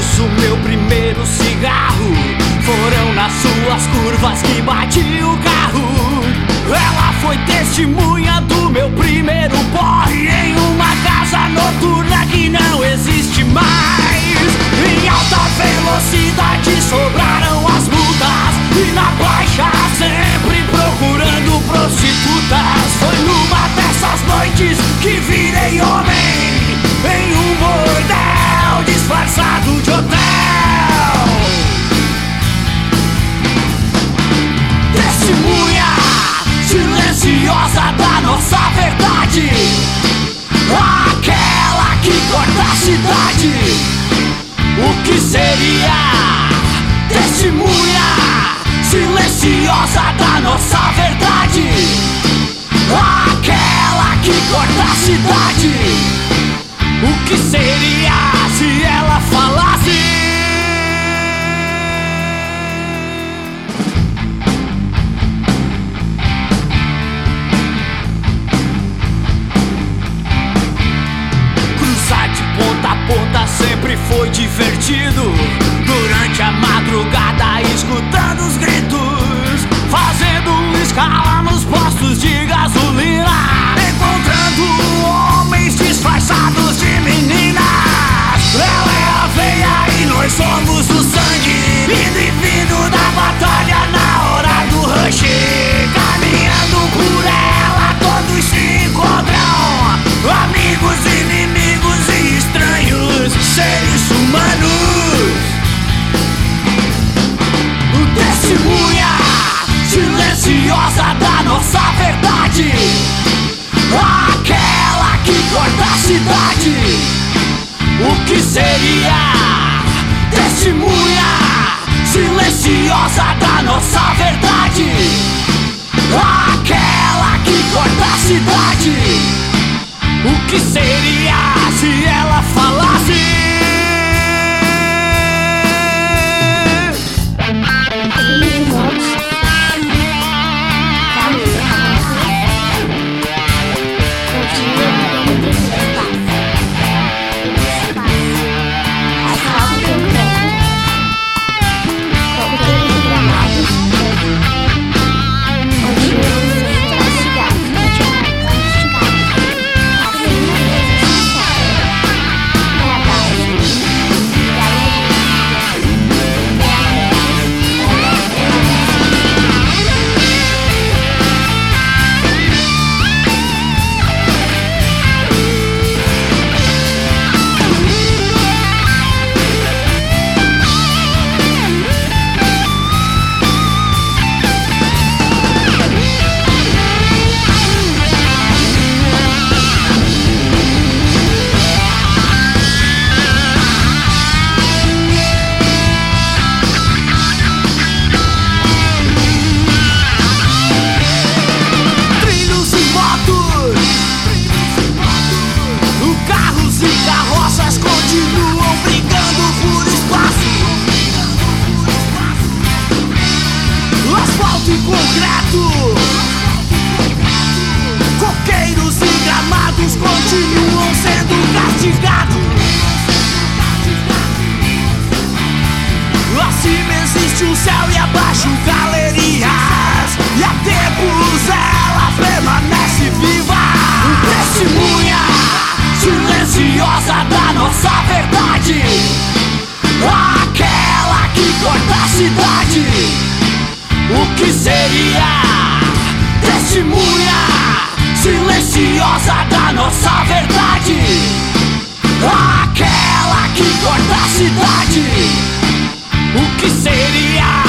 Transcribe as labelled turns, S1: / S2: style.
S1: o meu primeiro cigarro. Foram nas suas curvas que bati o carro. Ela foi testemunha do meu primeiro porre em uma casa noturna que não existe mais. Em alta velocidade sobraram as multas e na baixa sempre procurando prostitutas. Foi numa dessas noites que virei homem em um bordel disfarçado de hotel. Testemunha silenciosa da nossa verdade, aquela que corta a cidade. O que seria? Testemunha silenciosa da nossa verdade, aquela que corta a cidade. O que seria se ela falasse? Ponta a ponta sempre foi divertido. Durante a madrugada escutando os gritos, fazendo escala nos postos de gasolina, encontrando homens disfarçados de meninas. Ela é a veia e nós somos o sangue, indo e vindo da batalha na hora do rush. Caminhando por ela todos se encontram, amigos, inimigos e estranhos, seres humanos. Testemunha silenciosa da nossa verdade, aquela que corta a cidade. O que seria? Testemunha silenciosa da nossa verdade, aquela que corta a cidade. O que seria se ela falasse? Coqueiros e gramados continuam sendo castigados. Acima existe o céu e abaixo galerias, e há tempos ela permanece viva. Testemunha silenciosa da nossa verdade, aquela que corta a cidade. O que seria? Testemunha silenciosa da nossa verdade, aquela que corta a cidade. O que seria?